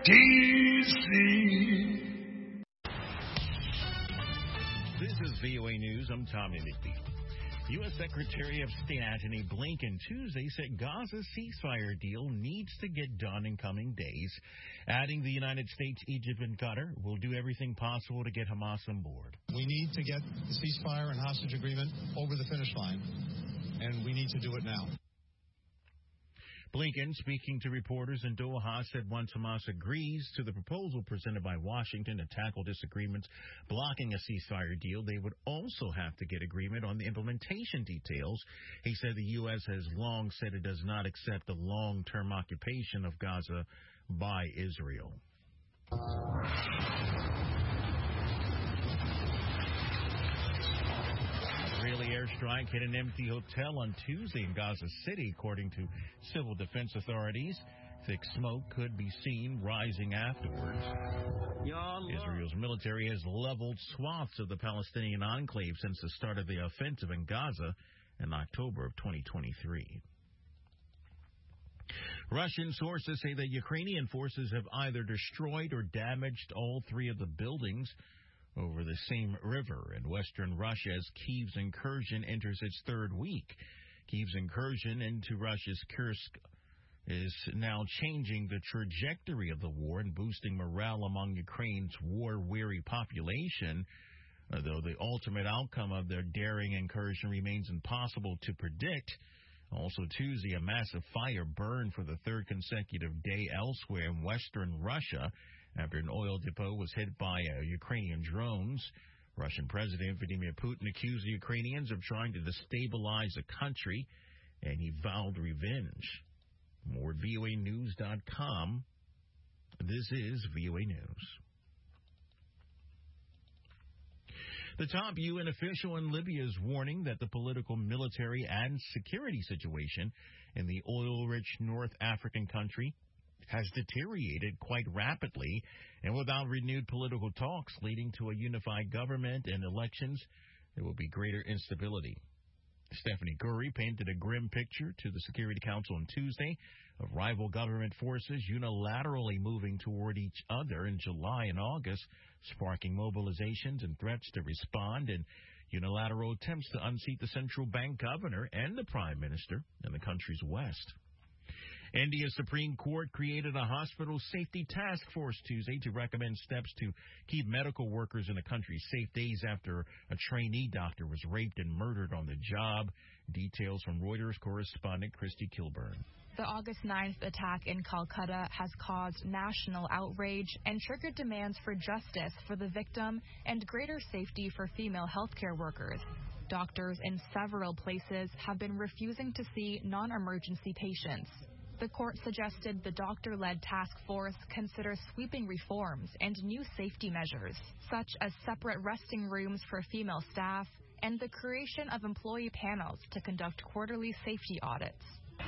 D.C. This is VOA News. I'm Tommy McBee. U.S. Secretary of State Antony Blinken Tuesday said Gaza's ceasefire deal needs to get done in coming days, adding the United States, Egypt, and Qatar will do everything possible to get Hamas on board. We need to get the ceasefire and hostage agreement over the finish line, and we need to do it now. Blinken, speaking to reporters in Doha, said once Hamas agrees to the proposal presented by Washington to tackle disagreements blocking a ceasefire deal, they would also have to get agreement on the implementation details. He said the U.S. has long said it does not accept the long-term occupation of Gaza by Israel. Israeli airstrike hit an empty hotel on Tuesday in Gaza City, according to civil defense authorities. Thick smoke could be seen rising afterwards. Israel's military has leveled swaths of the Palestinian enclave since the start of the offensive in Gaza in October of 2023. Russian sources say that Ukrainian forces have either destroyed or damaged all three of the buildings over the same river in western Russia as Kyiv's incursion enters its third week. Kyiv's incursion into Russia's Kursk is now changing the trajectory of the war and boosting morale among Ukraine's war-weary population, though the ultimate outcome of their daring incursion remains impossible to predict. Also Tuesday, a massive fire burned for the third consecutive day elsewhere in western Russia after an oil depot was hit by Ukrainian drones. Russian President Vladimir Putin accused the Ukrainians of trying to destabilize the country, and he vowed revenge. More at voanews.com. This is VOA News. The top UN official in Libya is warning that the political, military, and security situation in the oil-rich North African country has deteriorated quite rapidly, and without renewed political talks leading to a unified government and elections, there will be greater instability. Stephanie Curry painted a grim picture to the Security Council on Tuesday of rival government forces unilaterally moving toward each other in July and August, sparking mobilizations and threats to respond and unilateral attempts to unseat the central bank governor and the prime minister in the country's west. India's Supreme Court created a hospital safety task force Tuesday to recommend steps to keep medical workers in the country safe days after a trainee doctor was raped and murdered on the job. Details from Reuters correspondent Christy Kilburn. The August 9th attack in Calcutta has caused national outrage and triggered demands for justice for the victim and greater safety for female healthcare workers. Doctors in several places have been refusing to see non-emergency patients. The court suggested the doctor-led task force consider sweeping reforms and new safety measures, such as separate resting rooms for female staff and the creation of employee panels to conduct quarterly safety audits.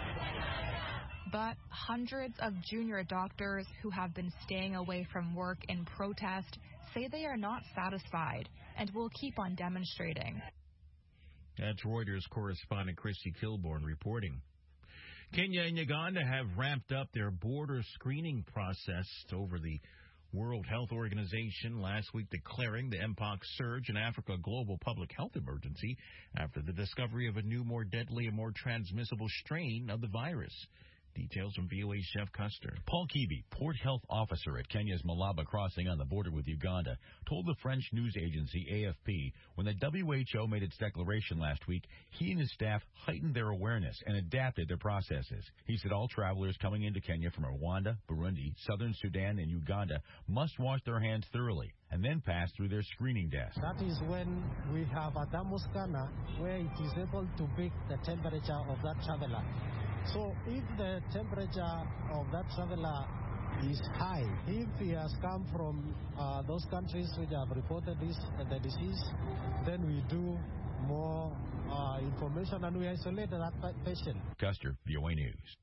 But hundreds of junior doctors who have been staying away from work in protest say they are not satisfied and will keep on demonstrating. That's Reuters correspondent Christy Kilborn reporting. Kenya and Uganda have ramped up their border screening process over the World Health Organization last week declaring the Mpox surge in Africa a global public health emergency after the discovery of a new, more deadly and more transmissible strain of the virus. Details from VOA's Jeff Custer. Paul Kibi, Port Health Officer at Kenya's Malaba crossing on the border with Uganda, told the French news agency AFP when the WHO made its declaration last week, he and his staff heightened their awareness and adapted their processes. He said all travelers coming into Kenya from Rwanda, Burundi, Southern Sudan, and Uganda must wash their hands thoroughly and then pass through their screening desk. That is when we have a thermoscanner where it is able to pick the temperature of that traveler. So if the temperature of that traveler is high, if he has come from those countries which have reported the disease, then we do more information and we isolate that patient. Custer, VOA News.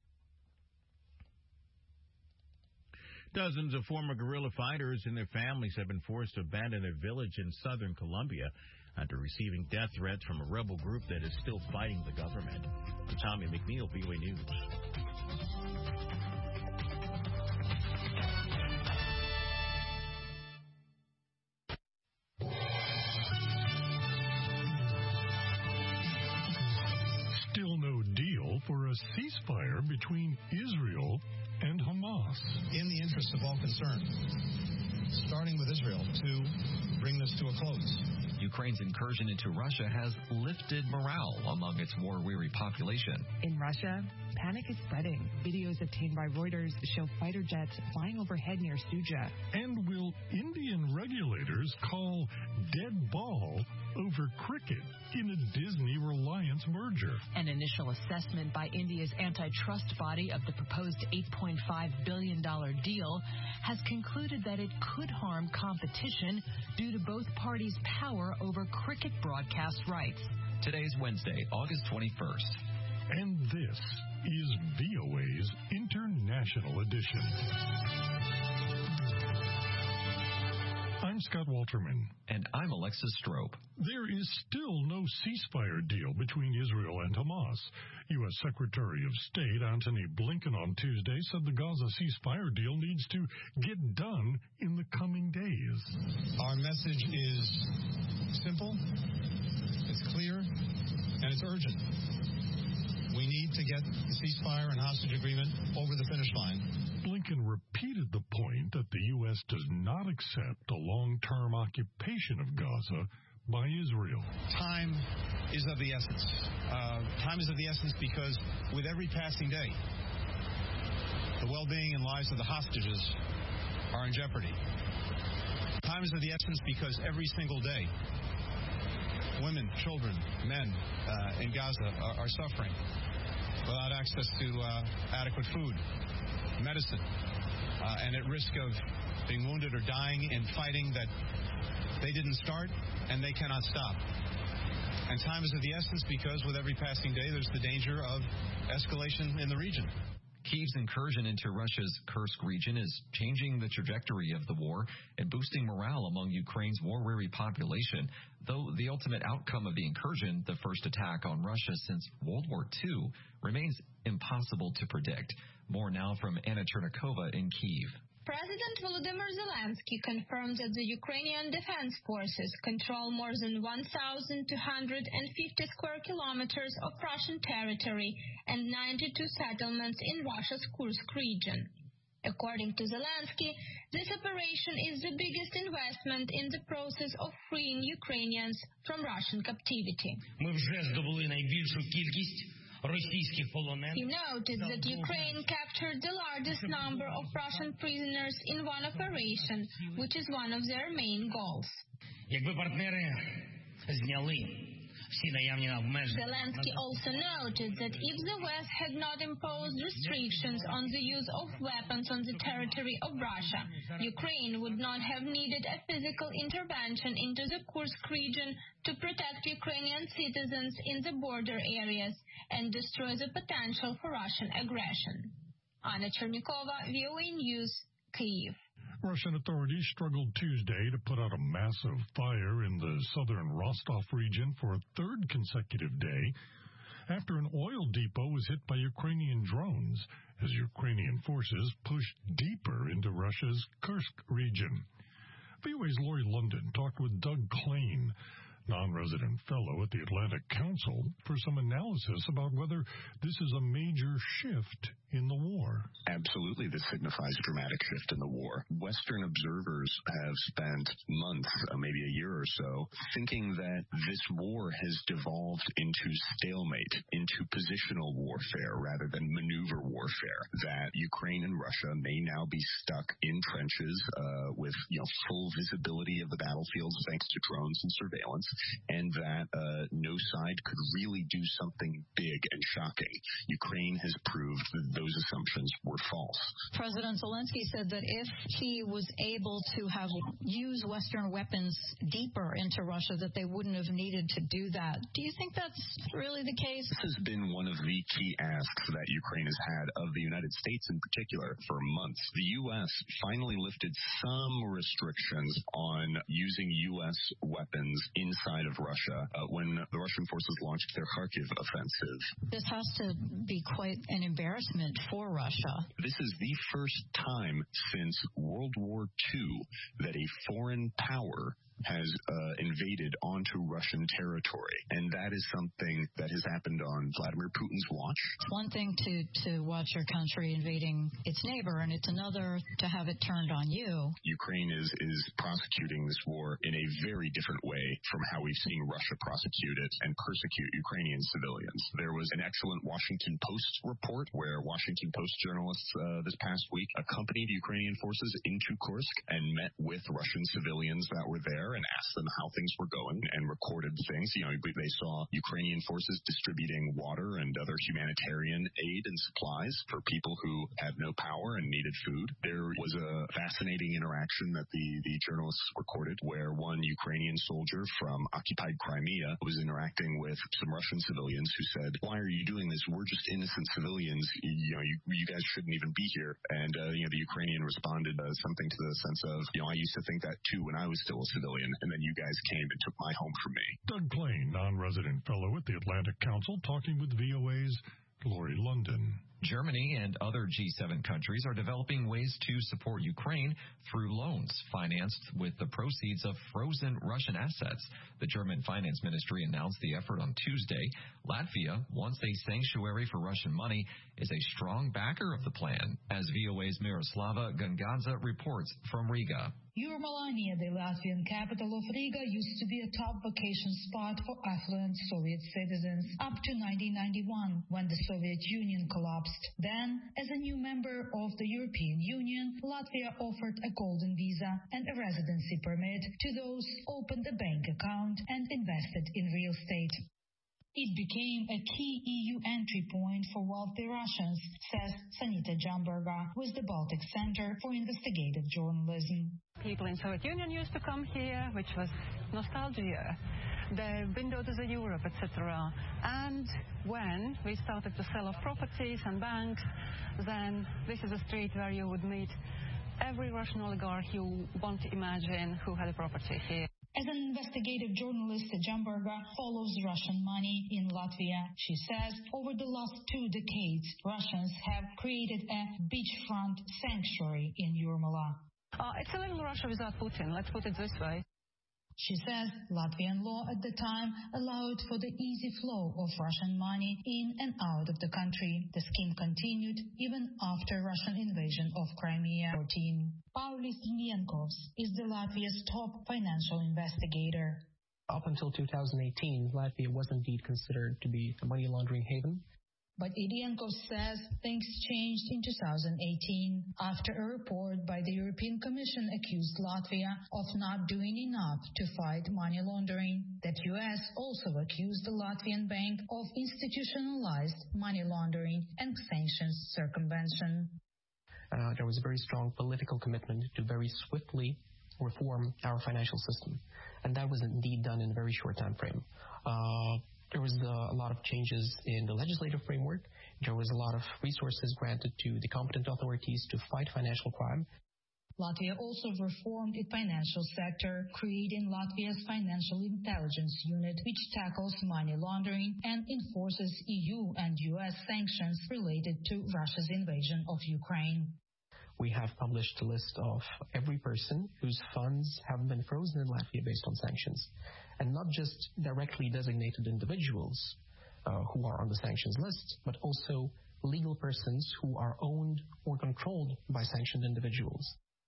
Dozens of former guerrilla fighters and their families have been forced to abandon their village in southern Colombia after receiving death threats from a rebel group that is still fighting the government. I'm Tommy McNeil, VOA News. between Israel and Hamas. In the interest of all concerned, starting with Israel, to bring this to a close. Ukraine's incursion into Russia has lifted morale among its war-weary population. In Russia, panic is spreading. Videos obtained by Reuters show fighter jets flying overhead near Suja. And will Indian regulators call dead ball over cricket in a Disney-Reliance merger? An initial assessment by India's antitrust body of the proposed $8.5 billion deal has concluded that it could harm competition due to both parties' power over cricket broadcast rights. Today's Wednesday, August 21st. And this is VOA's International Edition. I'm Scott Walterman. And I'm Alexis Strope. There is still no ceasefire deal between Israel and Hamas. U.S. Secretary of State Antony Blinken on Tuesday said the Gaza ceasefire deal needs to get done in the coming days. Our message is simple, it's clear, and it's urgent. We need to get the ceasefire and hostage agreement over the finish line. Blinken repeated the point that the U.S. does not accept a long-term occupation of Gaza by Israel. Time is of the essence. Time is of the essence because with every passing day, the well-being and lives of the hostages are in jeopardy. Time is of the essence because every single day, women, children, men in Gaza are suffering without access to adequate food, medicine, and at risk of being wounded or dying in fighting that they didn't start and they cannot stop. And time is of the essence because with every passing day, there's the danger of escalation in the region. Kyiv's incursion into Russia's Kursk region is changing the trajectory of the war and boosting morale among Ukraine's war-weary population, though the ultimate outcome of the incursion, the first attack on Russia since World War II, remains impossible to predict. More now from Anna Chernikova in Kyiv. President Volodymyr Zelensky confirmed that the Ukrainian Defense Forces control more than 1,250 square kilometers of Russian territory and 92 settlements in Russia's Kursk region. According to Zelensky, this operation is the biggest investment in the process of freeing Ukrainians from Russian captivity. He noted that Ukraine captured the largest number of Russian prisoners in one operation, which is one of their main goals. Zelensky also noted that if the West had not imposed restrictions on the use of weapons on the territory of Russia, Ukraine would not have needed a physical intervention into the Kursk region to protect Ukrainian citizens in the border areas and destroy the potential for Russian aggression. Anna Chernikova, VOA News, Kyiv. Russian authorities struggled Tuesday to put out a massive fire in the southern Rostov region for a third consecutive day after an oil depot was hit by Ukrainian drones as Ukrainian forces pushed deeper into Russia's Kursk region. VOA's Lori London talked with Doug Klain, non-resident fellow at the Atlantic Council, for some analysis about whether this is a major shift in the war. Absolutely, this signifies a dramatic shift in the war. Western observers have spent months, maybe a year or so, thinking that this war has devolved into stalemate, into positional warfare rather than maneuver warfare, that Ukraine and Russia may now be stuck in trenches with full visibility of the battlefields thanks to drones and surveillance, and that no side could really do something big and shocking. Ukraine has proved that those assumptions were false. President Zelensky said that if he was able to have used Western weapons deeper into Russia, that they wouldn't have needed to do that. Do you think that's really the case? This has been one of the key asks that Ukraine has had of the United States in particular for months. The U.S. finally lifted some restrictions on using U.S. weapons inside of Russia when the Russian forces launched their Kharkiv offensive. This has to be quite an embarrassment for Russia. This is the first time since World War II that a foreign power has invaded onto Russian territory. And that is something that has happened on Vladimir Putin's watch. It's one thing to watch your country invading its neighbor, and it's another to have it turned on you. Ukraine is prosecuting this war in a very different way from how we've seen Russia prosecute it and persecute Ukrainian civilians. There was an excellent Washington Post report where Washington Post journalists this past week accompanied Ukrainian forces into Kursk and met with Russian civilians that were there and asked them how things were going and recorded things. You know, they saw Ukrainian forces distributing water and other humanitarian aid and supplies for people who had no power and needed food. There was a fascinating interaction that the journalists recorded where one Ukrainian soldier from occupied Crimea was interacting with some Russian civilians who said, "Why are you doing this? We're just innocent civilians. You guys shouldn't even be here." And the Ukrainian responded something to the sense of, I used to think that too when I was still a civilian, and then you guys came and took my home from me. Doug Plain, non-resident fellow at the Atlantic Council, talking with VOA's Lori London. Germany and other G7 countries are developing ways to support Ukraine through loans financed with the proceeds of frozen Russian assets. The German finance ministry announced the effort on Tuesday. Latvia, once a sanctuary for Russian money, is a strong backer of the plan, as VOA's Miroslava Gangadze reports from Riga. Yurmala, near the Latvian capital of Riga, used to be a top vacation spot for affluent Soviet citizens up to 1991, when the Soviet Union collapsed. Then, as a new member of the European Union, Latvia offered a golden visa and a residency permit to those who opened a bank account and invested in real estate. It became a key EU entry point for wealthy Russians, says Sanita Jamberga with the Baltic Center for Investigative Journalism. People in Soviet Union used to come here, which was nostalgia, the window to the Europe, etc. And when we started to sell off properties and banks, then this is a street where you would meet every Russian oligarch you want to imagine who had a property here. As an investigative journalist, Jamberga follows Russian money in Latvia. She says over the last 2 decades, Russians have created a beachfront sanctuary in Yurmala. It's a little Russia without Putin, let's put it this way. She says Latvian law at the time allowed for the easy flow of Russian money in and out of the country. The scheme continued even after Russian invasion of Crimea. Paulis Dmienkovs is the Latvia's top financial investigator. Up until 2018, Latvia was indeed considered to be a money laundering haven. But Ilienkov says things changed in 2018 after a report by the European Commission accused Latvia of not doing enough to fight money laundering. That U.S. also accused the Latvian bank of institutionalized money laundering and sanctions circumvention. There was a very strong political commitment to very swiftly reform our financial system, and that was indeed done in a very short time frame. There was a lot of changes in the legislative framework. There was a lot of resources granted to the competent authorities to fight financial crime. Latvia also reformed its financial sector, creating Latvia's Financial Intelligence Unit, which tackles money laundering and enforces EU and US sanctions related to Russia's invasion of Ukraine. We have published a list of every person whose funds have been frozen in Latvia based on sanctions, and not just directly designated individuals who are on the sanctions list, but also legal persons who are owned or controlled by sanctioned individuals.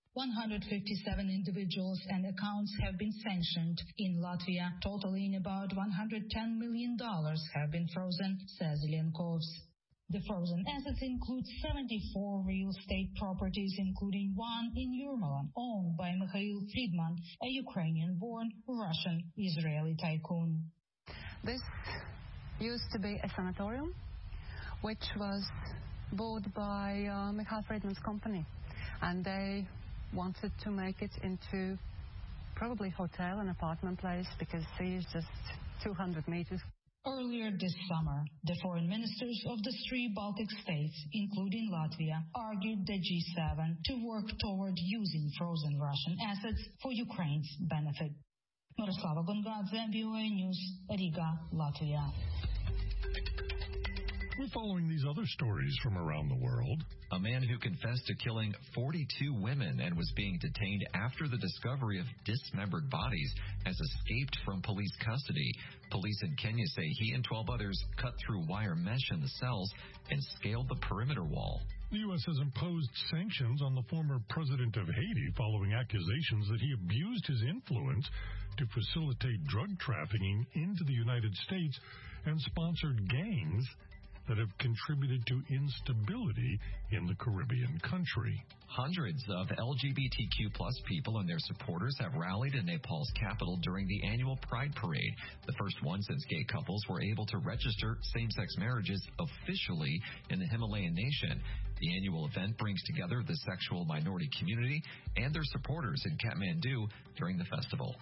157 individuals and accounts have been sanctioned in Latvia, totaling about $110 million have been frozen, says Ilienkov. The frozen assets include 74 real estate properties, including one in Yurmala, owned by Mikhail Friedman, a Ukrainian-born Russian-Israeli tycoon. This used to be a sanatorium, which was bought by Mikhail Friedman's company, and they wanted to make it into probably hotel and apartment place because C is just 200 meters. Earlier this summer, the foreign ministers of the 3 Baltic states, including Latvia, argued the G7 to work toward using frozen Russian assets for Ukraine's benefit. Miroslava Gangadze, VOA News, Riga, Latvia. We're following these other stories from around the world. A man who confessed to killing 42 women and was being detained after the discovery of dismembered bodies has escaped from police custody. Police in Kenya say he and 12 others cut through wire mesh in the cells and scaled the perimeter wall. The U.S. has imposed sanctions on the former president of Haiti following accusations that he abused his influence to facilitate drug trafficking into the United States and sponsored gangs that have contributed to instability in the Caribbean country. Hundreds of LGBTQ+ people and their supporters have rallied in Nepal's capital during the annual Pride Parade, the first one since gay couples were able to register same-sex marriages officially in the Himalayan nation. The annual event brings together the sexual minority community and their supporters in Kathmandu during the festival.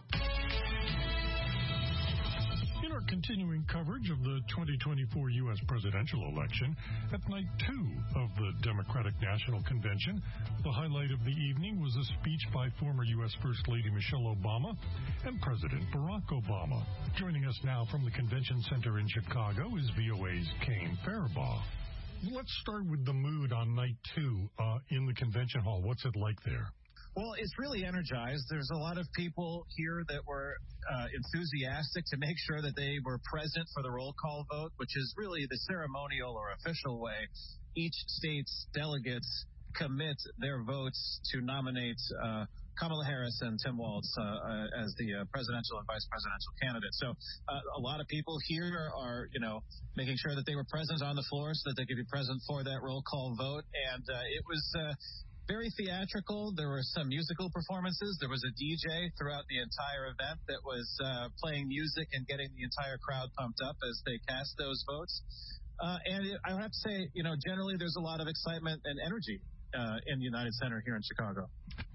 In our continuing coverage of the 2024 U.S. presidential election, at night 2 of the Democratic National Convention, the highlight of the evening was a speech by former U.S. First Lady Michelle Obama and President Barack Obama. Joining us now from the Convention Center in Chicago is VOA's Kane Faribaugh. Let's start with the mood on night 2 in the convention hall. What's it like there? Well, it's really energized. There's a lot of people here that were enthusiastic to make sure that they were present for the roll call vote, which is really the ceremonial or official way each state's delegates commit their votes to nominate Kamala Harris and Tim Walz as the presidential and vice presidential candidates. So a lot of people here are, making sure that they were present on the floor so that they could be present for that roll call vote. And it was very theatrical. There were some musical performances. There was a DJ throughout the entire event that was playing music and getting the entire crowd pumped up as they cast those votes. And I have to say, generally there's a lot of excitement and energy in the United Center here in Chicago.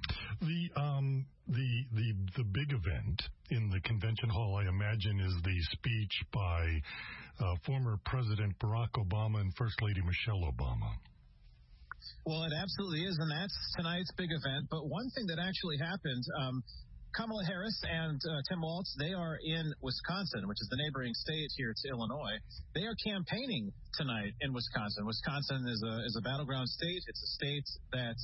The big event in the convention hall, I imagine, is the speech by former President Barack Obama and First Lady Michelle Obama. Well, it absolutely is, and that's tonight's big event. But one thing that actually happened, Kamala Harris and Tim Walz, they are in Wisconsin, which is the neighboring state here to Illinois. They are campaigning tonight in Wisconsin. Wisconsin is a battleground state. It's a state that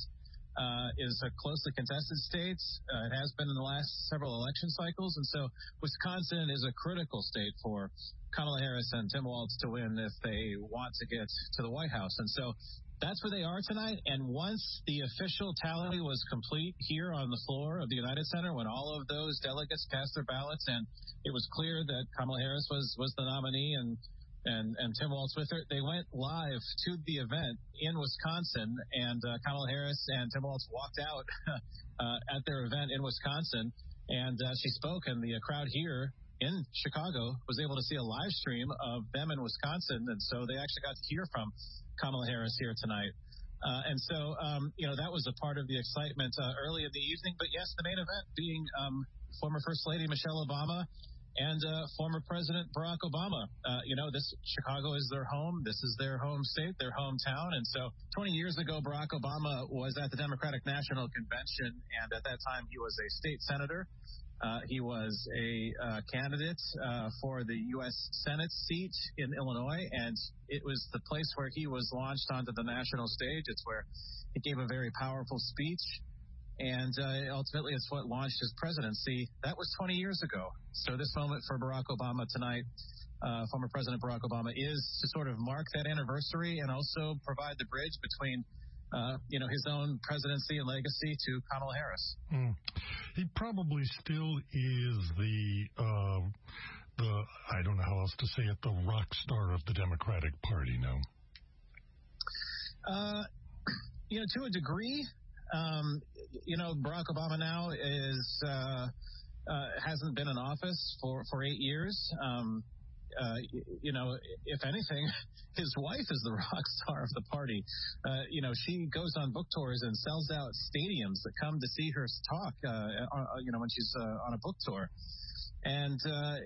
is a closely contested state. It has been in the last several election cycles, and so Wisconsin is a critical state for Kamala Harris and Tim Walz to win if they want to get to the White House. And so that's where they are tonight, and once the official tally was complete here on the floor of the United Center, when all of those delegates cast their ballots and it was clear that Kamala Harris was the nominee and Tim Walz with her, they went live to the event in Wisconsin, and Kamala Harris and Tim Walz walked out at their event in Wisconsin, and she spoke, and the crowd here in Chicago was able to see a live stream of them in Wisconsin, and so they actually got to hear from Kamala Harris here tonight. And so, that was a part of the excitement early in the evening. But yes, the main event being former First Lady Michelle Obama and former President Barack Obama. This Chicago is their home. This is their home state, their hometown. And so 20 years ago, Barack Obama was at the Democratic National Convention. And at that time, he was a state senator. He was a candidate for the U.S. Senate seat in Illinois, and it was the place where he was launched onto the national stage. It's where he gave a very powerful speech, and ultimately it's what launched his presidency. That was 20 years ago. So this moment for Barack Obama tonight, former President Barack Obama, is to sort of mark that anniversary and also provide the bridge between his own presidency and legacy to Kamala Harris. He probably still is the I don't know how else to say it, the rock star of the Democratic Party, no? To a degree, Barack Obama now hasn't been in office for 8 years. If anything, his wife is the rock star of the party. She goes on book tours and sells out stadiums that come to see her talk, when she's on a book tour. And,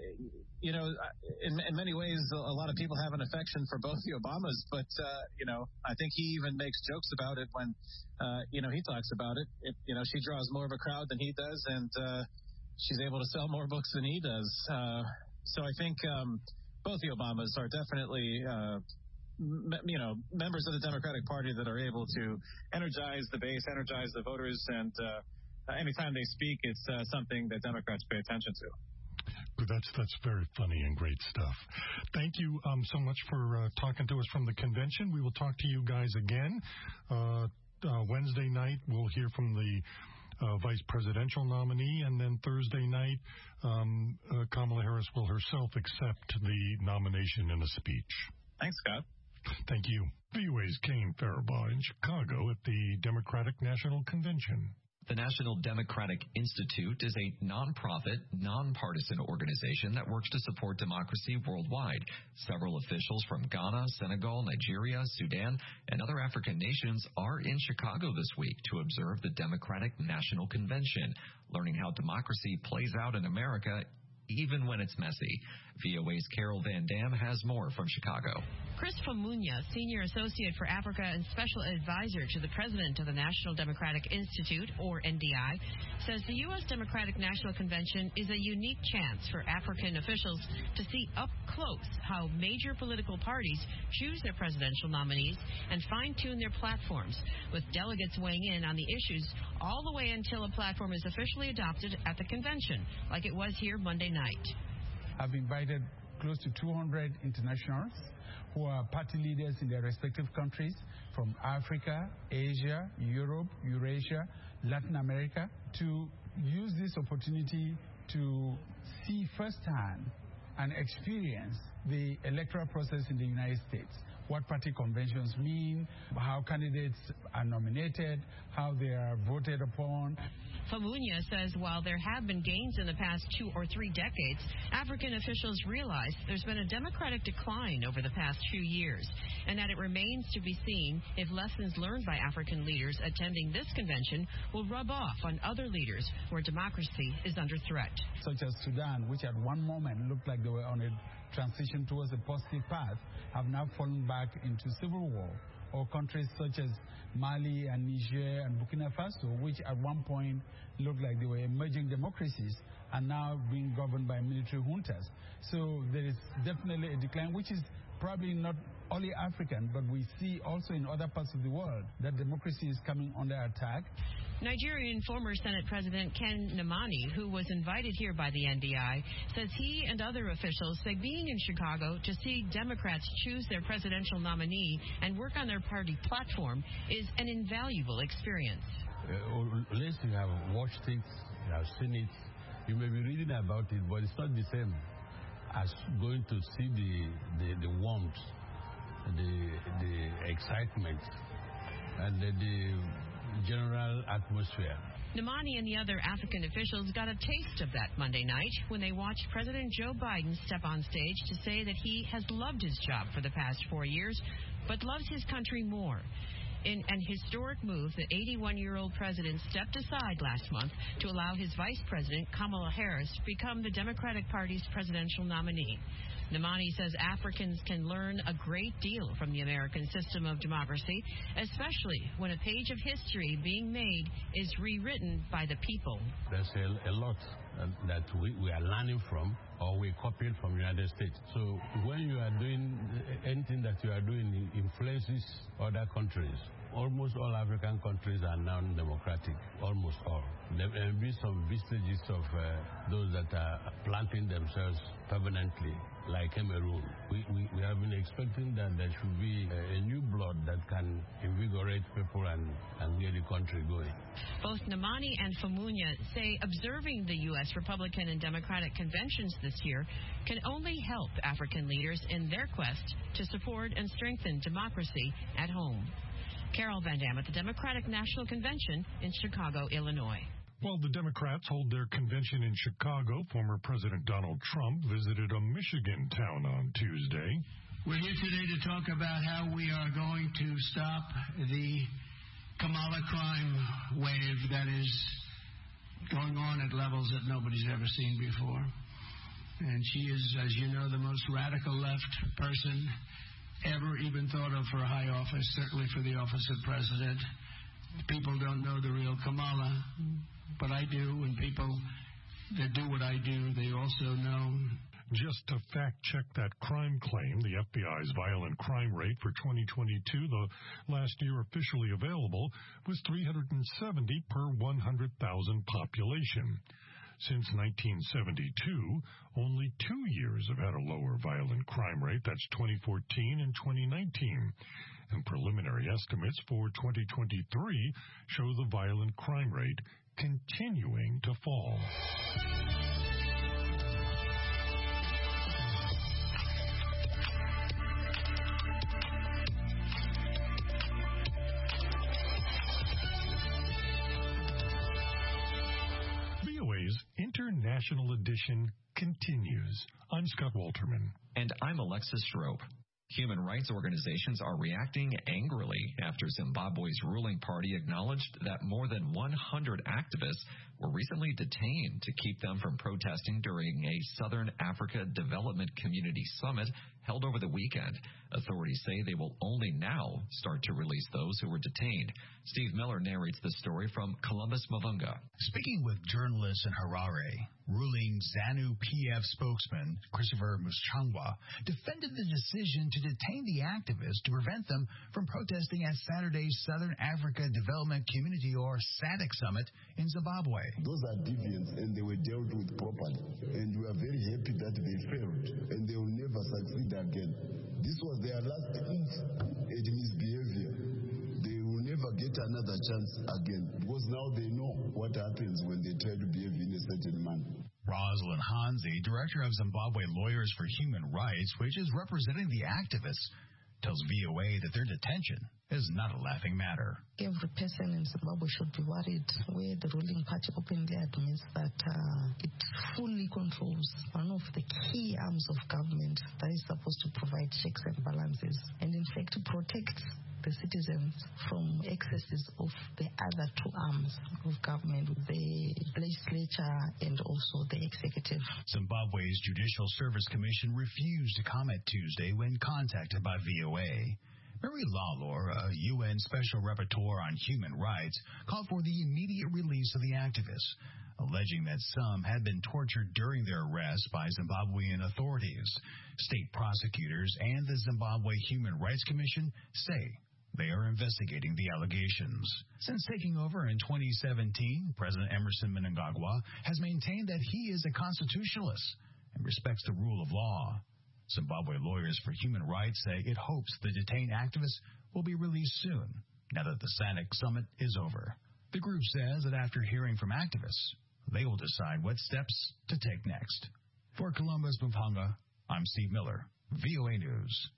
in many ways, a lot of people have an affection for both the Obamas, but, I think he even makes jokes about it when, he talks about it. She draws more of a crowd than he does, and she's able to sell more books than he does. So I think both the Obamas are definitely members of the Democratic Party that are able to energize the base, energize the voters, and anytime they speak, it's something that Democrats pay attention to. That's very funny and great stuff. Thank you so much for talking to us from the convention. We will talk to you guys again. Wednesday night, we'll hear from the vice presidential nominee, and then Thursday night, Kamala Harris will herself accept the nomination in a speech. Thanks, Scott. Thank you. VOA's Kane Faribaugh in Chicago at the Democratic National Convention. The National Democratic Institute is a nonprofit, nonpartisan organization that works to support democracy worldwide. Several officials from Ghana, Senegal, Nigeria, Sudan, and other African nations are in Chicago this week to observe the Democratic National Convention, learning how democracy plays out in America even when it's messy. VOA's Carol Van Dam has more from Chicago. Chris Famunya, Senior Associate for Africa and Special Advisor to the President of the National Democratic Institute, or NDI, says the U.S. Democratic National Convention is a unique chance for African officials to see up close how major political parties choose their presidential nominees and fine-tune their platforms, with delegates weighing in on the issues all the way until a platform is officially adopted at the convention, like it was here Monday night. I've invited close to 200 internationals who are party leaders in their respective countries from Africa, Asia, Europe, Eurasia, Latin America, to use this opportunity to see firsthand and experience the electoral process in the United States. What party conventions mean, how candidates are nominated, how they are voted upon. Famunya says while there have been gains in the past 2 or 3 decades, African officials realize there's been a democratic decline over the past few years, and that it remains to be seen if lessons learned by African leaders attending this convention will rub off on other leaders where democracy is under threat. Such as Sudan, which at one moment looked like they were on a transition towards a positive path, have now fallen back into civil war. Or countries such as Mali and Niger and Burkina Faso, which at one point looked like they were emerging democracies, are now being governed by military juntas. So there is definitely a decline, which is probably not only African, but we see also in other parts of the world that democracy is coming under attack. Nigerian former Senate President Ken Namani, who was invited here by the NDI, says he and other officials say being in Chicago to see Democrats choose their presidential nominee and work on their party platform is an invaluable experience. Unless you have watched it, you have seen it, you may be reading about it, but it's not the same as going to see the warmth, the excitement, and the general atmosphere. Namani and the other African officials got a taste of that Monday night when they watched President Joe Biden step on stage to say that he has loved his job for the past 4 years, but loves his country more. In an historic move, the 81-year-old president stepped aside last month to allow his vice president, Kamala Harris, become the Democratic Party's presidential nominee. Namani says Africans can learn a great deal from the American system of democracy, especially when a page of history being made is rewritten by the people. There's a lot that we are learning from, or we copied from the United States. So when you are doing anything that you are doing influences other countries. Almost all African countries are now democratic, almost all. There will be some vestiges of those that are planting themselves permanently, like Cameroon. We have been expecting that there should be a new blood that can invigorate people and get the country going. Both Namani and Famunya say observing the U.S. Republican and Democratic conventions this year can only help African leaders in their quest to support and strengthen democracy at home. Carol Van Dam at the Democratic National Convention in Chicago, Illinois. While the Democrats hold their convention in Chicago, former President Donald Trump visited a Michigan town on Tuesday. We're here today to talk about how we are going to stop the Kamala crime wave that is going on at levels that nobody's ever seen before. And she is, as you know, the most radical left person ever even thought of for a high office, certainly for the office of president. People don't know the real Kamala, but I do, and people that do what I do, they also know. Just to fact-check that crime claim, the FBI's violent crime rate for 2022, the last year officially available, was 370 per 100,000 population. Since 1972, only 2 years have had a lower violent crime rate. That's 2014 and 2019. And preliminary estimates for 2023 show the violent crime rate continuing to fall. VOA's International Edition continues. I'm Scott Walterman. And I'm Alexis Strope. Human rights organizations are reacting angrily after Zimbabwe's ruling party acknowledged that more than 100 activists were recently detained to keep them from protesting during a Southern Africa Development Community Summit held over the weekend. Authorities say they will only now start to release those who were detained. Steve Miller narrates the story from Columbus, Mavunga. Speaking with journalists in Harare, ruling ZANU-PF spokesman Christopher Muchangwa defended the decision to detain the activists to prevent them from protesting at Saturday's Southern Africa Development Community, or SADC Summit in Zimbabwe. Those are deviants and they were dealt with properly. And we are very happy that they failed and they will never succeed again. This was their last hint at misbehavior. They will never get another chance again because now they know what happens when they try to behave in a certain manner. Rosalind Hanzi, director of Zimbabwe Lawyers for Human Rights, which is representing the activists, tells VOA that their detention is not a laughing matter. Every person in Zimbabwe should be worried where the ruling party openly admits that it fully controls one of the key arms of government that is supposed to provide checks and balances, and in fact to protect the citizens from excesses of the other two arms of government, the legislature and also the executive. Zimbabwe's Judicial Service Commission refused to comment Tuesday when contacted by VOA. Mary Lawlor, a UN Special Rapporteur on Human Rights, called for the immediate release of the activists, alleging that some had been tortured during their arrest by Zimbabwean authorities. State prosecutors and the Zimbabwe Human Rights Commission say they are investigating the allegations. Since taking over in 2017, President Emerson Mnangagwa has maintained that he is a constitutionalist and respects the rule of law. Zimbabwe Lawyers for Human Rights say it hopes the detained activists will be released soon, now that the SADC summit is over. The group says that after hearing from activists, they will decide what steps to take next. For Columbus, Mavunga, I'm Steve Miller, VOA News.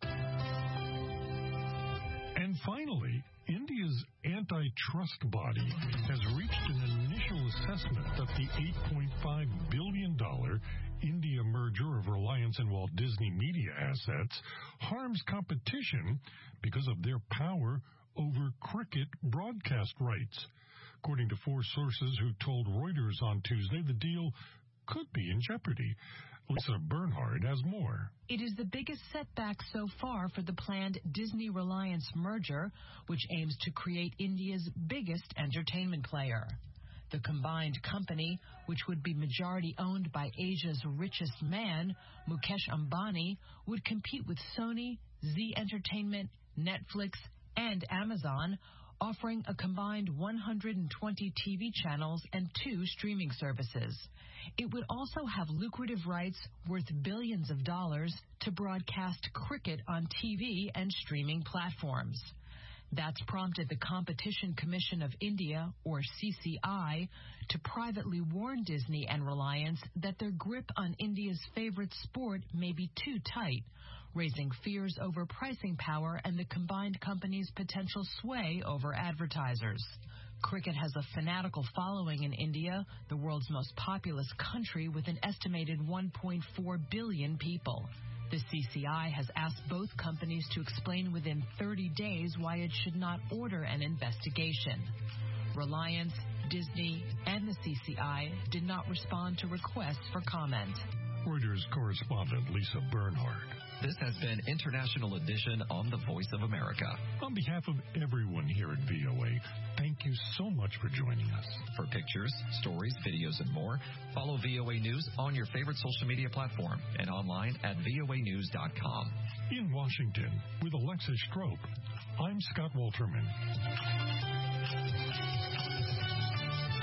And finally, India's antitrust body has reached an initial assessment that the $8.5 billion India merger of Reliance and Walt Disney Media assets harms competition because of their power over cricket broadcast rights. According to 4 sources who told Reuters on Tuesday, the deal could be in jeopardy. Lisa Bernhard has more. It is the biggest setback so far for the planned Disney-Reliance merger, which aims to create India's biggest entertainment player. The combined company, which would be majority owned by Asia's richest man, Mukesh Ambani, would compete with Sony, Zee Entertainment, Netflix, and Amazon, offering a combined 120 TV channels and 2 streaming services. It would also have lucrative rights worth billions of dollars to broadcast cricket on TV and streaming platforms. That's prompted the Competition Commission of India, or CCI, to privately warn Disney and Reliance that their grip on India's favorite sport may be too tight, raising fears over pricing power and the combined company's potential sway over advertisers. Cricket has a fanatical following in India, the world's most populous country with an estimated 1.4 billion people. The CCI has asked both companies to explain within 30 days why it should not order an investigation. Reliance, Disney, and the CCI did not respond to requests for comment. Reuters correspondent Lisa Bernhard. This has been International Edition on the Voice of America. On behalf of everyone here at VOA, thank you so much for joining us. For pictures, stories, stories, videos, and more. Follow VOA News on your favorite social media platform and online at voanews.com. In Washington, with Alexis Strope, I'm Scott Walterman.